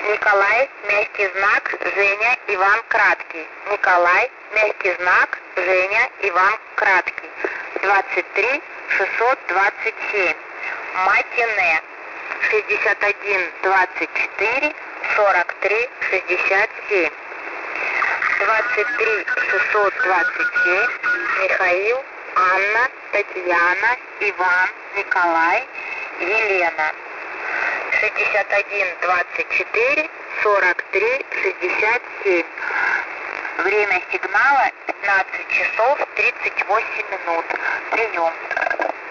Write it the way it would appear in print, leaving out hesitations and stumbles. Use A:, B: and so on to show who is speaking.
A: Николай, мягкий знак, Женя, Иван, краткий. Николай, мягкий знак, Женя, Иван, краткий. 23 627. Матине. 61 24 43 67. 23 627. Михаил, Анна, Татьяна, Иван, Николай, Елена. 61 24 43 67. Время сигнала 15 часов 38 минут. Прием.